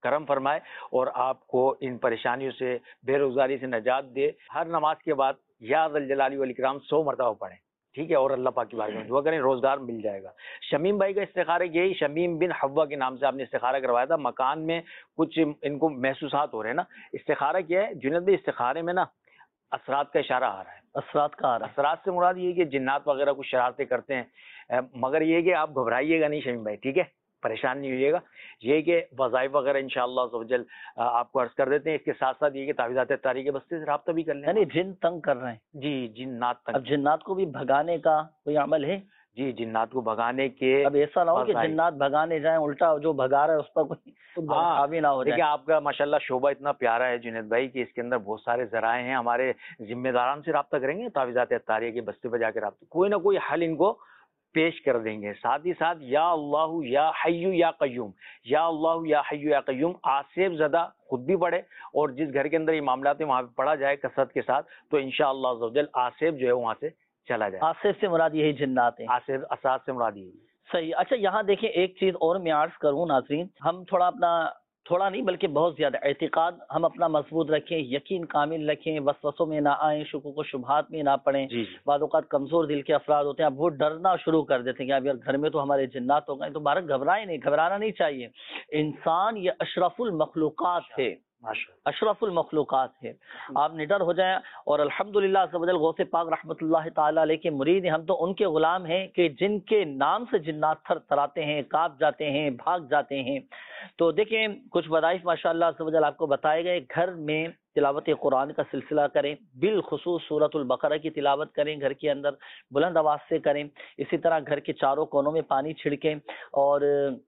کرم فرمائے اور آپ کو ان پریشانیوں سے، بے روزگاری سے نجات دے۔ ہر نماز کے بعد یا ذا الجلال والاکرام سو مرتبہ پڑھیں، ٹھیک ہے، اور اللہ پاک کی بارگاہ میں دعا کریں، روزگار مل جائے گا۔ شمیم بھائی کا استخارہ یہی شمیم بن حوا کے نام سے آپ نے استخارہ کروایا تھا، مکان میں کچھ ان کو محسوسات ہو رہے ہیں نا۔ استخارہ کیا ہے جنید بھائی؟ استخارے میں نا اثرات کا اشارہ آ رہا ہے۔ اثرات کا آ رہا ہے؟ اثرات سے مراد یہ ہے کہ جنات وغیرہ کچھ شرارتیں کرتے ہیں، مگر یہ کہ آپ گھبرائیے گا نہیں شمیم بھائی، ٹھیک ہے، پریشان نہیں ہوئیے گا۔ یہ کہ وظائف وغیرہ انشاءاللہ عز و جل آپ کو عرض کر دیتے ہیں۔ اس کے ساتھ ساتھ یہ کہ تعویذات اتاری کے بستے سے رابطہ بھی کر لیں، یعنی جن تنگ کر رہے ہیں؟ جی، جنات تنگ۔ اب جنات کو بھی بھگانے کا کوئی عمل ہے؟ جی، جنات کو بھگانے کے، اب ایسا نہ ہو کہ جنات بھگانے جائیں، الٹا جو بھگا رہا ہے اس پر کوئی حاوی نہ ہو جائے۔ دیکھیں آپ کا ماشاءاللہ شعبہ اتنا پیارا ہے جنید بھائی کہ اس کے اندر بہت سارے ذرائع ہیں۔ ہمارے ذمہ داران سے رابطہ کریں گے، تعویذات اتاریہ کے بستے پہ جا کے رابطہ، کوئی نہ کوئی حل ان کو پیش کر دیں گے۔ ساتھ ہی ساتھ یا اللہ یا حی یا قیوم، یا اللہ یا حی یا قیوم آصف زدہ خود بھی پڑھے، اور جس گھر کے اندر یہ معاملات ہیں وہاں پہ پڑھا جائے کثرت کے ساتھ، تو انشاءاللہ عز و جل آصف جو ہے وہاں سے چلا جائے۔ آصف سے مراد یہی جنات ہیں؟ آصف اثرات سے مراد یہی۔ صحیح۔ اچھا یہاں دیکھیں ایک چیز اور میں عرض کروں ناظرین، ہم تھوڑا اپنا، تھوڑا نہیں بلکہ بہت زیادہ اعتقاد ہم اپنا مضبوط رکھیں، یقین کامل رکھیں، وسوسوں میں نہ آئیں، شکوک و شبہات میں نہ پڑیں۔ جی بعض اوقات کمزور دل کے افراد ہوتے ہیں، اب وہ ڈرنا شروع کر دیتے ہیں کہ اب یار گھر میں تو ہمارے جنات ہو گئے، تو بارک گھبرائیں نہیں، گھبرانا نہیں چاہیے۔ انسان یہ اشرف المخلوقات ہے، اشرف المخلوقات ہے، آپ نڈر ہو جائیں۔ اور الحمدللہ عز و جل غوث پاک رحمۃ اللہ تعالیٰ علیہ کے مرید ہیں، ہم تو ان کے غلام ہیں کہ جن کے نام سے جنات تھر تھراتے ہیں، کانپ جاتے ہیں، بھاگ جاتے ہیں۔ تو دیکھیں کچھ وظائف ماشاءاللہ عز و جل آپ کو بتائے گئے۔ گھر میں تلاوت قرآن کا سلسلہ کریں، بالخصوص سورۃ البقرہ کی تلاوت کریں، گھر کے اندر بلند آواز سے کریں۔ اسی طرح گھر کے چاروں کونوں میں پانی چھڑکیں، اور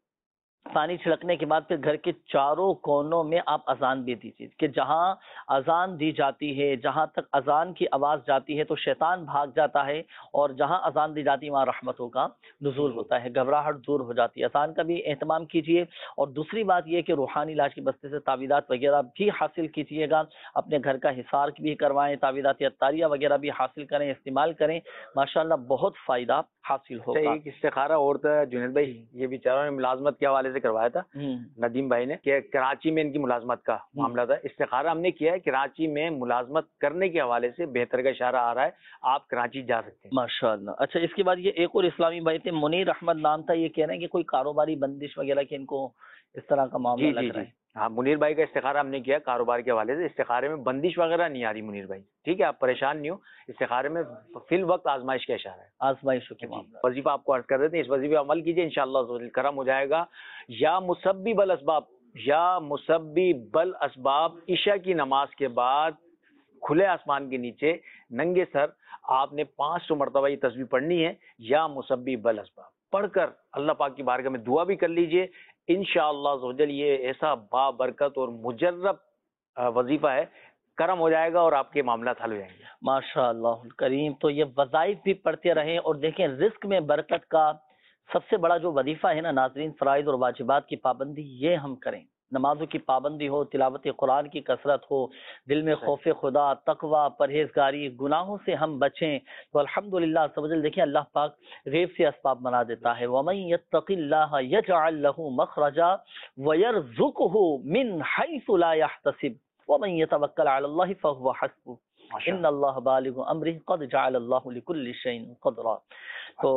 پانی چھڑکنے کے بعد پھر گھر کے چاروں کونوں میں آپ اذان بھی دیجیے کہ جہاں اذان دی جاتی ہے، جہاں تک اذان کی آواز جاتی ہے تو شیطان بھاگ جاتا ہے، اور جہاں اذان دی جاتی ہے وہاں رحمتوں کا نزول ہوتا ہے، گھبراہٹ دور ہو جاتی ہے۔ اذان کا بھی اہتمام کیجیے۔ اور دوسری بات یہ کہ روحانی علاج کے بستے سے تعویذات وغیرہ بھی حاصل کیجیے گا، اپنے گھر کا حصار بھی کروائیں، تعویذات اتاریہ وغیرہ بھی حاصل کریں، استعمال کریں، ماشاءاللہ بہت فائدہ حاصل ہوگا۔ ایک استخارہ اور تھا جنید بھائی، یہ بیچاروں نے ملازمت کے حوالے سے کروایا تھا ندیم بھائی نے، کہ کراچی میں ان کی ملازمت کا معاملہ تھا۔ استخارہ ہم نے کیا ہے، کراچی میں ملازمت کرنے کے حوالے سے بہتر کا اشارہ آ رہا ہے، آپ کراچی جا سکتے ہیں ماشاءاللہ۔ اچھا اس کے بعد یہ ایک اور اسلامی بھائی تھے، منیر احمد نام تھا، یہ کہہ رہے ہیں کہ کوئی کاروباری بندش وغیرہ کہ ان کو اس طرح کا معاملہ جی لگ جی رہا جی ہے۔ ہاں، منیر بھائی کا استخارہ ہم نے کیا کاروبار کے حوالے سے۔ استخارے میں بندش وغیرہ نہیں آ رہی منیر بھائی، ٹھیک ہے، آپ پریشان نہیں ہو، استخارے میں فی الوقت آزمائش کا اشارہ ہے، آزمائشوں کے معاملہ۔ وظیفہ آپ کو عرض کر دیتے ہیں، اس وظیفے عمل کیجیے، انشاءاللہ کرم ہو جائے گا۔ یا مسبب الاسباب، یا مسبب الاسباب، عشاء کی نماز کے بعد کھلے آسمان کے نیچے ننگے سر آپ نے پانچ سو مرتبہ یہ تسبیح پڑھنی ہے، یا مسبب الاسباب پڑھ کر اللہ پاک کی بارگاہ میں دعا بھی کر لیجئے۔ انشاءاللہ عز و جل یہ ایسا بابرکت اور مجرب وظیفہ ہے، کرم ہو جائے گا اور آپ کے معاملات حل ہو جائیں گے ماشاءاللہ الکریم۔ تو یہ وظائف بھی پڑھتے رہیں، اور دیکھیں رزق میں برکت کا سب سے بڑا جو وظیفہ ہے نا ناظرین، فرائض اور واجبات کی پابندی، یہ ہم کریں۔ نمازوں کی پابندی ہو، تلاوت قرآن کی کثرت ہو، دل میں خوف خدا، تقوی، پرہیزگاری، گناہوں سے ہم بچیں، تو الحمدللہ عز و جل دیکھیں اللہ پاک غیب سے اسباب بنا دیتا ہے۔ وَمَن يَتَّقِ اللَّهَ يَجْعَل لَّهُ مَخْرَجًا وَيَرْزُقْهُ مِنْ حَيْثُ لَا يَحْتَسِبُ وَمَن يَتَوَكَّلْ عَلَى اللَّهِ فَهُوَ حَسْبُهُ إِنَّ اللَّهَ بَالِغُ أَمْرِهِ قَدْ جَعَلَ اللَّهُ لِكُلِّ شَيْءٍ قَدْرًا۔ تو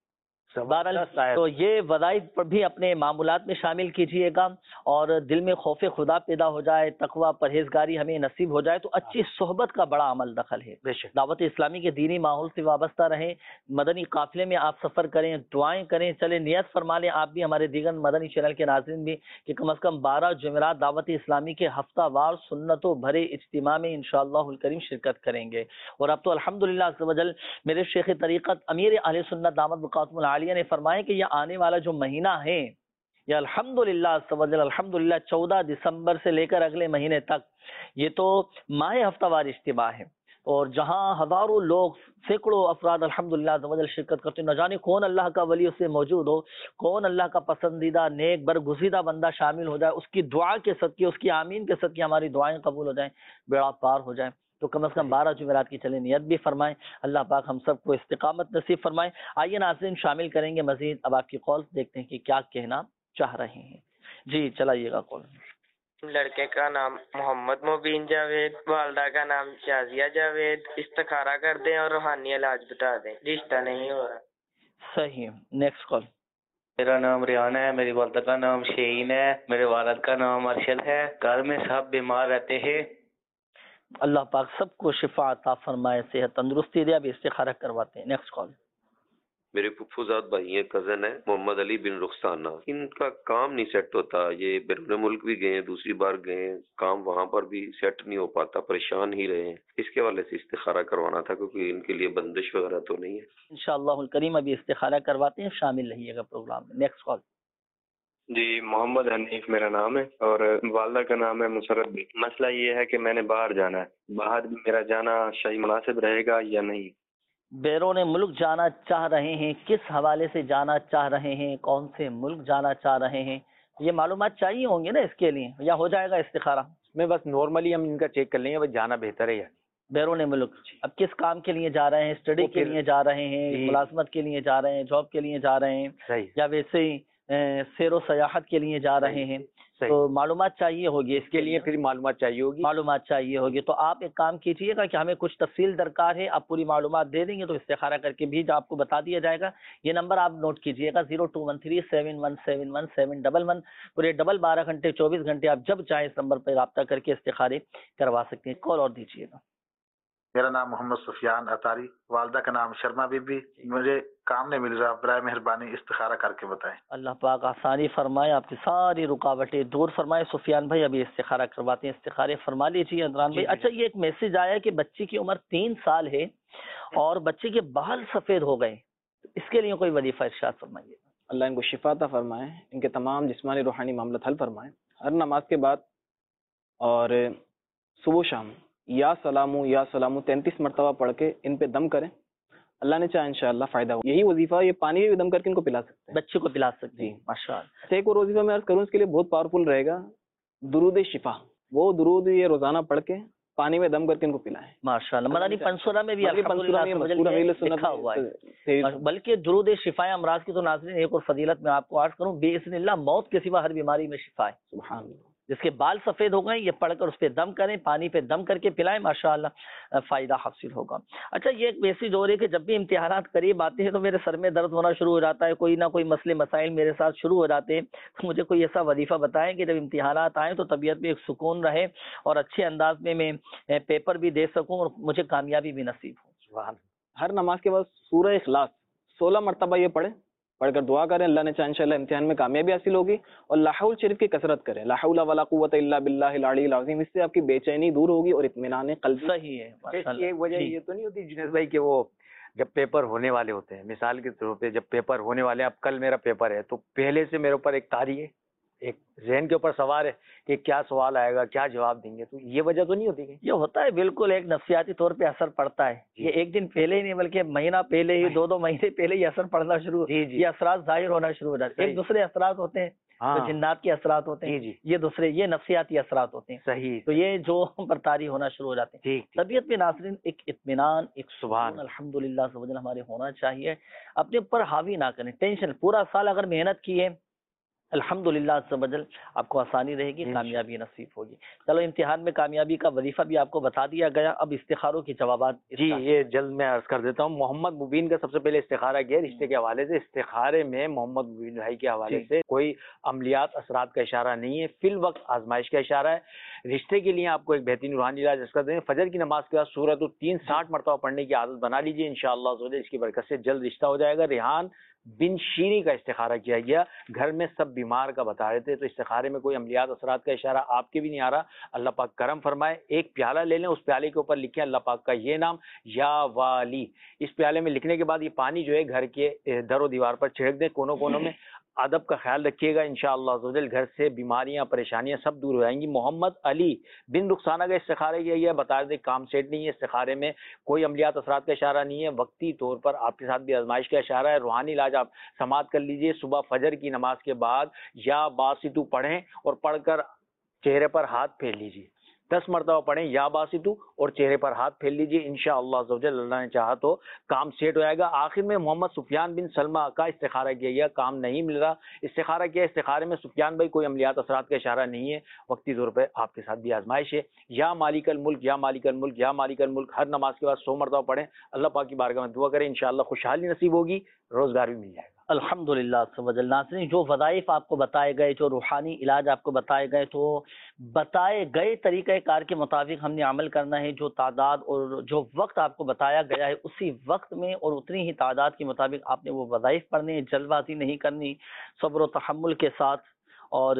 بہرحال تو یہ وظائف پر بھی اپنے معمولات میں شامل کیجیے گا، اور دل میں خوف خدا پیدا ہو جائے، تقوی پرہیزگاری ہمیں نصیب ہو جائے، تو اچھی صحبت کا بڑا عمل دخل ہے۔ دعوت اسلامی کے دینی ماحول سے وابستہ رہیں، مدنی قافلے میں آپ سفر کریں، دعائیں کریں، چلے نیت فرما لیں آپ بھی، ہمارے دیگر مدنی چینل کے ناظرین بھی، کہ کم از کم بارہ جمعرات دعوت اسلامی کے ہفتہ وار سنتوں بھرے اجتماع میں انشاءاللہ الکریم شرکت کریں گے۔ اور اب تو الحمدللہ عز و جل میرے شیخ طریقت امیر اہل سنت دامت بقاتم العالیہ نے فرمایا کہ یہ آنے والا جو مہینہ ہے، یہ الحمدللہ عز و جل الحمدللہ چودہ دسمبر سے لے کر اگلے مہینے تک یہ تو ماہ ہفتہ وار اجتماع ہے، اور جہاں ہزاروں لوگ، سینکڑوں افراد الحمدللہ عز و جل شرکت کرتے ہیں، نہ جانے کون اللہ کا ولی اس سے موجود ہو، کون اللہ کا پسندیدہ نیک برگزیدہ بندہ شامل ہو جائے، اس کی دعا کے صدقے، اس کی آمین کے صدقے ہماری دعائیں قبول ہو جائیں، بیڑا پار ہو جائیں۔ تو کم از کم بارہ جمعرات کی چلے نیت بھی فرمائیں، اللہ پاک ہم سب کو استقامت نصیب فرمائیں۔ آئیے ناظرین شامل کریں گے مزید اب آپ کی کال، دیکھتے ہیں کہ کیا کہنا چاہ رہے ہیں۔ جی چلائیے گا کال۔ لڑکے کا نام محمد مبین جاوید، والدہ کا نام شازیہ جاوید، استخارہ کر دیں اور روحانی علاج بتا دیں، رشتہ نہیں ہو رہا۔ صحیح. Next call. میرا نام ریان ہے، میری والدہ کا نام شہین ہے، میرے والد کا نام ارشد ہے، گھر میں سب بیمار رہتے ہیں۔ اللہ پاک سب کو شفا عطا فرمائے، صحت تندرستی دے. ابھی استخارہ کرواتے ہیں. Next call. میرے پھپھوزاد بھائی ہیں، کزن ہے، محمد علی بن رخسانہ. ان کا کام نہیں سیٹ ہوتا، یہ بیرون ملک بھی گئے ہیں، دوسری بار گئے ہیں، کام وہاں پر بھی سیٹ نہیں ہو پاتا، پریشان ہی رہے ہیں. اس کے حوالے سے استخارہ کروانا تھا کیونکہ ان کے لیے بندش وغیرہ تو نہیں ہے. انشاءاللہ الکریم ابھی استخارہ کرواتے ہیں، شامل رہیے گا پروگرام میں. Next call. جی محمد حنیف میرا نام ہے اور والدہ کا نام ہے مسرت بھی. مسئلہ یہ ہے کہ میں نے باہر جانا ہے، باہر میرا جانا صحیح مناسب رہے گا یا نہیں؟ بیرون ملک جانا چاہ رہے ہیں، کس حوالے سے جانا چاہ رہے ہیں، کون سے ملک جانا چاہ رہے ہیں، یہ معلومات چاہیے ہوں گے نا اس کے لیے، یا ہو جائے گا استخارہ؟ میں بس نارملی ہم ان کا چیک کر لیں گے، بس جانا بہتر ہے یا نہیں. بیرون ملک اب کس کام کے لیے جا رہے ہیں؟ اسٹڈی کے لیے جا رہے ہیں، ملازمت کے لیے جا رہے ہیں، جاب کے لیے جا رہے ہیں، یا ویسے ہی سیر و سیاحت کے لیے جا رہے ہیں؟ تو معلومات چاہیے ہوگی اس کے لیے، پھر معلومات چاہیے ہوگی معلومات چاہیے ہوگی تو آپ ایک کام کیجئے گا کہ ہمیں کچھ تفصیل درکار ہے، آپ پوری معلومات دے دیں گے تو استخارہ کر کے بھی آپ کو بتا دیا جائے گا. یہ نمبر آپ نوٹ کیجئے گا zero two one three seven one seven one seven double one. پورے ڈبل بارہ گھنٹے چوبیس گھنٹے آپ جب چاہیں اس نمبر پہ رابطہ کر کے استخارے کروا سکتے ہیں. کال اور دیجیے گا. میرا نام محمد سفیان اطاری، والدہ کا نام شرما بی بی. مجھے کام نہیں مل رہا، برائے مہربانی استخارہ کر کے بتائیں. اللہ پاک آسانی فرمائے، آپ کی ساری رکاوٹیں دور فرمائے. سفیان بھائی ابھی استخارہ کرواتے ہیں، استخارے فرما لیجیے. عمران بھائی اچھا یہ ایک میسج آیا کہ بچی کی عمر تین سال ہے اور بچے کے بال سفید ہو گئے، اس کے لیے کوئی وظیفہ ارشاد فرمائیے. اللہ ان کو شفا عطا فرمائے، ان کے تمام جسمانی روحانی معاملات حل فرمائے. ہر نماز کے بعد اور صبح شام یا سلامو یا سلامو تینتیس مرتبہ پڑھ کے ان پہ دم کریں، اللہ نے چاہا انشاءاللہ فائدہ ہو. یہی وظیفہ یہ پانی میں بھی دم کر کے ان کو پلا سکتے ہیں، بچے کو پلا سکتے ہیں. ماشاء اللہ. ایک اور وظیفہ میں عرض کروں اس کے لیے بہت پاورفل رہے گا، درود شفا. وہ درود یہ روزانہ پڑھ کے پانی میں دم کر کے ان کو پلائیں. ماشاءاللہ. مدنی پنسورہ میں بھی لکھا ہوا ہے، بلکہ درود شفا امراض کی تو ناظرین ایک اور فضیلت میں آپ کو عرض کروں، باذن اللہ موت کے سوا ہر بیماری میں شفا ہے. سبحان اللہ. جس کے بال سفید ہو گئے یہ پڑھ کر اس پہ دم کریں، پانی پہ دم کر کے پلائیں، ماشاءاللہ فائدہ حاصل ہوگا. اچھا یہ ایک میسج ہو رہی ہے کہ جب بھی امتحانات قریب آتے ہیں تو میرے سر میں درد ہونا شروع ہو جاتا ہے، کوئی نہ کوئی مسئلے مسائل میرے ساتھ شروع ہو جاتے ہیں. تو مجھے کوئی ایسا وظیفہ بتائیں کہ جب امتحانات آئیں تو طبیعت میں ایک سکون رہے اور اچھے انداز میں میں پیپر بھی دے سکوں اور مجھے کامیابی بھی نصیب ہو. ہر نماز کے بعد سورہ اخلاص سولہ مرتبہ یہ پڑھیں، پڑھ کر دعا کریں، اللہ نے چاہا انشاءاللہ امتحان میں کامیابی حاصل ہوگی. اور لا حول شریف کی کثرت کریں، لا حول ولا قوت الا باللہ العلی العظیم. اس سے آپ کی بے چینی دور ہوگی اور اطمینان قلبی. صحیح ہے. یہ وجہ یہ تو نہیں ہوتی جنید بھائی کہ وہ جب پیپر ہونے والے ہوتے ہیں، مثال کے طور پہ جب پیپر ہونے والے ہیں، اب کل میرا پیپر ہے تو پہلے سے میرے اوپر ایک تاری ہے، ایک ذہن کے اوپر سوار ہے کہ کیا سوال آئے گا، کیا جواب دیں گے، تو یہ وجہ تو نہیں ہوتی کہ یہ ہوتا ہے. بالکل ایک نفسیاتی طور پہ اثر پڑتا ہے. یہ ایک دن پہلے ہی نہیں بلکہ مہینہ پہلے ہی، دو دو مہینے پہلے ہی اثر پڑنا شروع، یہ اثرات ظاہر ہونا شروع ہو جاتے ہیں. ایک دوسرے اثرات ہوتے ہیں جو جنات کے اثرات ہوتے ہیں، یہ دوسرے یہ نفسیاتی اثرات ہوتے ہیں. صحیح. تو یہ جو پر طاری ہونا شروع ہو جاتے ہیں. طبیعت میں ناظرین ایک اطمینان، ایک سبحان الحمدللہ سبحان ہمارے ہونا چاہیے. اپنے اوپر حاوی نہ کریں ٹینشن. پورا سال اگر محنت کی ہے الحمدللہ عز و جل آپ کو آسانی رہے گی، کامیابی نصیب ہوگی. چلو امتحان میں کامیابی کا وظیفہ بھی آپ کو بتا دیا گیا. اب استخاروں کے جوابات جی یہ جلد میں عرض کر دیتا ہوں. محمد مبین کا سب سے پہلے استخارہ کیا رشتے کے حوالے سے. استخارے میں محمد مبین بھائی کے حوالے سے کوئی عملیات اثرات کا اشارہ نہیں ہے، فی الوقت آزمائش کا اشارہ ہے. رشتے کے لیے آپ کو ایک بہترین روحانی علاج اس کا دیں. فجر کی نماز کے بعد سورۃ التین ساٹھ مرتبہ پڑھنے کی عادت بنا لیجیے، انشاءاللہ اس کی برکت سے جلد رشتہ ہو جائے گا. ریحان بن شیری کا استخارہ کیا گیا، گھر میں سب بیمار کا بتا رہے تھے، تو استخارے میں کوئی عملیات اثرات کا اشارہ آپ کے بھی نہیں آ رہا. اللہ پاک کرم فرمائے. ایک پیالہ لے لیں، اس پیالے کے اوپر لکھیں اللہ پاک کا یہ نام یا والی. اس پیالے میں لکھنے کے بعد یہ پانی جو ہے گھر کے در و دیوار پر چھڑک دیں کونوں کونوں میں. ادب کا خیال رکھیے گا، انشاءاللہ عزوجل گھر سے بیماریاں پریشانیاں سب دور ہو جائیں گی. محمد علی بن رخسانہ کا استخارہ کیا گیا، بتا دیں کام سیٹ نہیں ہے. استخارے میں کوئی عملیات اثرات کا اشارہ نہیں ہے، وقتی طور پر آپ کے ساتھ بھی آزمائش کا اشارہ ہے. روحانی علاج آپ سماعت کر لیجئے. صبح فجر کی نماز کے بعد یا باسطو پڑھیں اور پڑھ کر چہرے پر ہاتھ پھیر لیجئے. दस मरतबा पढ़ें या बासितु और चेहरे पर हाथ फेर लीजिए, इंशाअल्लाह अज़्ज़वजल अल्लाह ने चाहा तो काम सेट हो जाएगा। आखिर में मोहम्मद सुफियान बिन सलमा का इस्तिखारा किया गया, काम नहीं मिल रहा, इस्तिखारा किया, इस्तिखारे में सुफियान भाई कोई अमलियात असरात का इशारा नहीं है, वक्ती तौर पर आपके साथ भी आजमाइश है। या मालिकल मुल्क या मालिकल मुल्क या मालिकल मुल्क हर नमाज के बाद सौ मरतबा पढ़ें, अल्लाह पाक की बारगाह में दुआ करें, इंशाअल्लाह खुशहाली नसीब होगी, रोजगार भी मिल जाएगा। अल्हम्दुलिल्लाह सवजल। नाज़रीन, जो वज़ाइफ आपको बताए गए, जो रूहानी इलाज आपको बताए गए, तो बताए गए तरीक़े कार के मुताबिक हमने अमल करना है। जो तादाद और जो वक्त आपको बताया गया है उसी वक्त में और उतनी ही तादाद के मुताबिक आपने वो वज़ाइफ पढ़ने हैं। जल्दबाजी नहीं करनी, सब्र व तहम्मुल के साथ और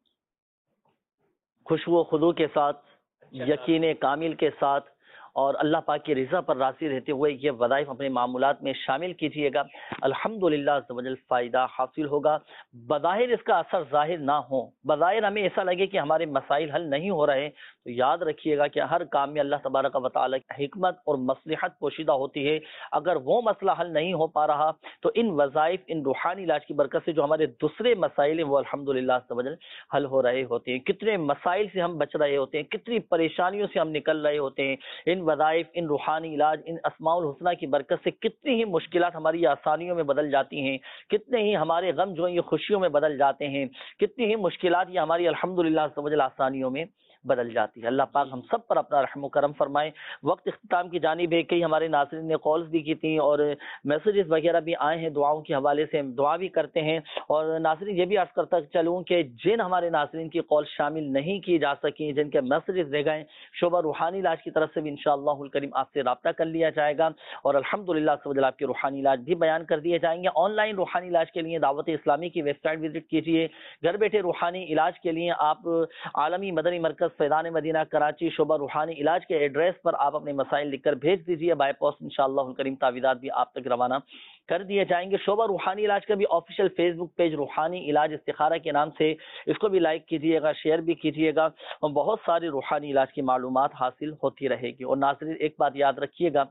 खुशू व खुदू के साथ, यकीन कामिल के साथ और अल्लाह पाक की रिज़ा पर राज़ी रहते हुए ये वज़ाइफ अपने मामूलात में शामिल कीजिएगा। अल्हम्दुलिल्लाह अज़्ज़वजल फ़ायदा हासिल होगा। बज़ाहिर इसका असर ज़ाहिर ना हो, बज़ाहिर हमें ऐसा लगे कि हमारे मसाइल हल नहीं हो रहे, तो याद रखिएगा कि हर काम में अल्लाह तबारक व तआला की हिकमत और मसलहत पोशीदा होती है। अगर वो मसला हल नहीं हो पा रहा तो इन वज़ाइफ, इन रूहानी इलाज की बरकत से जो हमारे दूसरे मसाइल हैं वो अल्हम्दुलिल्लाह अज़्ज़वजल हल हो रहे होते हैं। कितने मसाइल से हम बच रहे होते हैं, कितनी परेशानियों से हम निकल रहे होते हैं। इन वज़ाइफ, इन रूहानी इलाज, इन अस्माउल हुस्ना की बरकत से कितनी ही मुश्किलात हमारी आसानियों में बदल जाती हैं, कितने ही हमारे गम जो हैं ये खुशियों में बदल जाते हैं, कितनी ही मुश्किलात ये हमारी अल्हम्दुलिल्लाह अज़्ज़वजल आसानियों में बदल जाती है। अल्लाह पाक हम सब पर अपना रहम करम फरमाए। वक्त इख्तिताम की जानिब है। कई हमारे नाज़रीन ने कॉल्स भी की थी और मैसेजेस वगैरह भी आए हैं दुआओं के हवाले से, हम दुआ भी करते हैं। और नाज़रीन ये भी अर्ज़ करता चलूँ कि जिन हमारे नाज़रीन की कॉल शामिल नहीं की जा सकी, जिनके मैसेजेस रह गए, शोबा रूहानी इलाज की तरफ से भी इंशाअल्लाहुल करीम आपसे रब्ता कर लिया जाएगा और अल्हम्दुलिल्लाह सवजल आपके रूहानी इलाज भी बयान कर दिए जाएंगे। ऑनलाइन रूहानी इलाज के लिए दावत इस्लामी की वेबसाइट विजिट कीजिए। घर बैठे रूहानी इलाज के लिए आप आलमी मदनी मरकज़ फैज़ान मदीना कराची शोबा रूहानी इलाज के एड्रेस पर आप अपने मसाइल लिखकर भेज दीजिए। बाय पोस्ट इंशाअल्लाहुल करीम तावीज़ात भी आप तक रवाना कर दिए जाएंगे। शोबा रूहानी इलाज का भी ऑफिशियल फेसबुक पेज रूहानी इलाज इस्तिखारा के नाम से, इसको भी लाइक कीजिएगा, शेयर भी कीजिएगा और बहुत सारी रूहानी इलाज की मालूमात हासिल होती रहेगी। और नाज़रीन एक बात याद रखिएगा,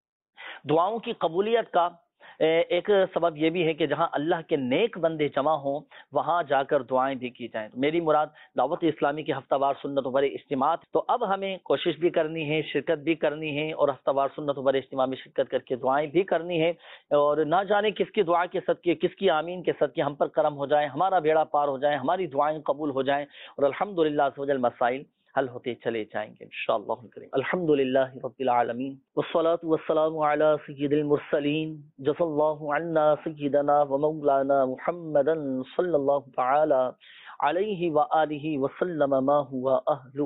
दुआओं की कबूलियत का एक सबब यह भी है कि जहां अल्लाह के नेक बंदे जमा हों वहां जाकर दुआएं भी की जाएं। तो मेरी मुराद दावत इस्लामी के हफ्तावार सुन्नत वर इज्तिमा। तो अब हमें कोशिश भी करनी है, शिरकत भी करनी है और हफ्तावार सुन्नत वर इज्तिमा में शिरकत करके दुआएं भी करनी है। और ना जाने किसकी दुआ के सदके, किसकी आमीन के सदके हम पर करम हो जाए, हमारा बेड़ा पार हो जाए, हमारी दुआएं कबूल हो जाएं और अल्हम्दुलिल्लाह अज़्ज़वजल मसाइल हल होते चले जाएंगे इंशाअल्लाह करीम। अल्हम्दुलिल्लाहि रब्बिल आलमीन वस्सलातु वस्सलामु अला सय्यिदिल मुरसलीन जज़ल्लाहु अन्ना सय्यिदना व मौलाना मुहम्मदन सल्लल्लाहु तआला अलैहि व आलिहि व सल्लम मा हुवा अहलु।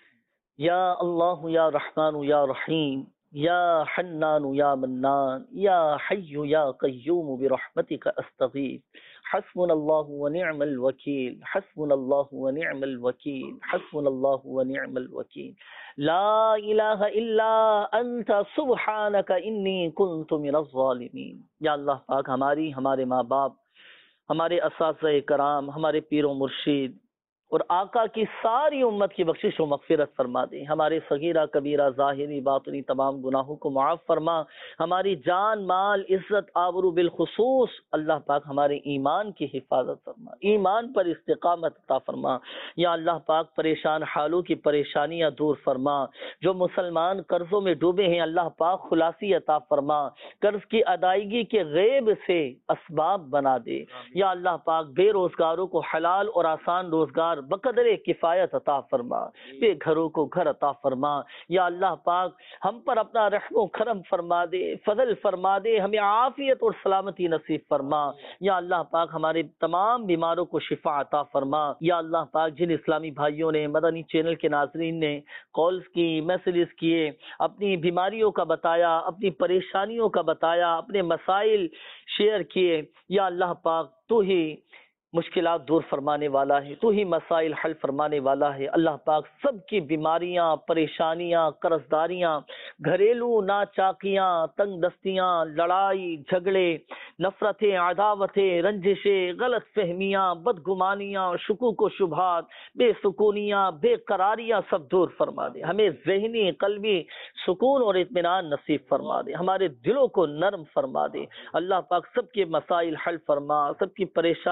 या अल्लाह या रहमान या रहीम या हन्नान या मन्नान या हय्यु या क़य्यूम बिरहमतिका अस्तगीथ। हस्बुनल्लाहु व निअमल वकील, हस्बुनल्लाहु व निअमल वकील, हस्बुनल्लाहु व निअमल वकील। ला इलाहा इल्ला अंता सुब्हानका इन्नी कुन्तु मिनज़ ज़ालिमीन। या अल्लाह पाक हमारी, हमारे माँ बाप, हमारे असातिज़े कराम, हमारे पीरो मुर्शिद और आका की सारी उम्मत की बख्शिश व मग़फ़िरत फरमा दे। हमारे सगीरा कबीरा ज़ाहिरी बातिनी तमाम गुनाहों को माफ़ फरमा। हमारी जान माल इज़्ज़त आबरू बिलखुसूस अल्लाह पाक हमारे ईमान की हिफाजत फरमा, ईमान पर इस्तिक़ामत अता फरमा। या अल्लाह पाक परेशान हालों की परेशानियाँ दूर फरमा। जो मुसलमान कर्ज़ों में डूबे हैं अल्लाह पाक खुलासी अता फरमा, कर्ज़ की अदायगी के ग़ैब से असबाब बना दे। या अल्लाह पाक बेरोज़गारों को हलाल और आसान रोज़गार बकदरे किफायत अता फरमा, बेघरों को घर अता फरमा। या अल्लाह पाक हम पर अपना रहम करम फरमा दे, फजल फरमा दे, हमें आफियत और सलामती नसीब फरमा। या अल्लाह पाक हमारे तमाम बीमारों को शिफा अता फरमा। या अल्लाह पाक जिन इस्लामी भाइयों ने, मदनी चैनल के नाज़रीन ने कॉल्स की, मैसेजेस किए, अपनी बीमारियों का बताया, अपनी परेशानियों का बताया, अपने मसाइल शेयर किए, या अल्लाह पाक तू ही मुश्किलात दूर फरमाने वाला है, तू ही मसाइल हल फरमाने वाला है। अल्लाह पाक सबकी बीमारियां, परेशानियां, कर्जदारियां, घरेलू नाचाकियां, तंग दस्तियां, लड़ाई झगड़े, नफरतें, अदावतें, रंजिशें, गलत फहमियां, बदगुमानियां, शुकूक व शुबहात, बेसुकूनियां, बेकरारियां सब दूर फरमा दे। हमें ज़हनी क़ल्बी सुकून और इत्मीनान नसीब फरमा दे, हमारे दिलों को नरम फरमा दे। अल्लाह पाक सबके मसाइल हल फरमा, सबकी परेशानियां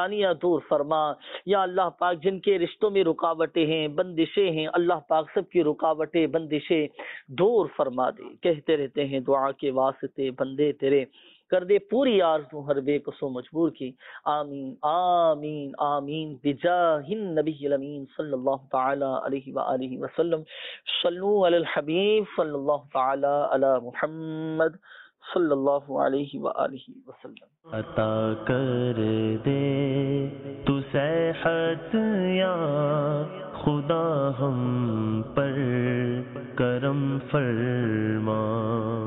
دور فرما. یا اللہ پاک جن کے رشتوں میں رکاوٹیں ہیں بندشیں ہیں اللہ پاک سب کی رکاوٹیں بندشیں دور فرما دے. کہتے رہتے ہیں دعا کے واسطے بندے تیرے کر دے پوری آرزو ہر بے کسو مجبور کی. آمین آمین آمین بجاہ النبی الامین صلی اللہ تعالی علیہ وآلہ وسلم. صلو علی الحبیب صلی اللہ تعالی علی محمد صلی اللہ علیہ وآلہ وسلم. عطا کر دے تو صحت یا خدا ہم پر کرم فرما.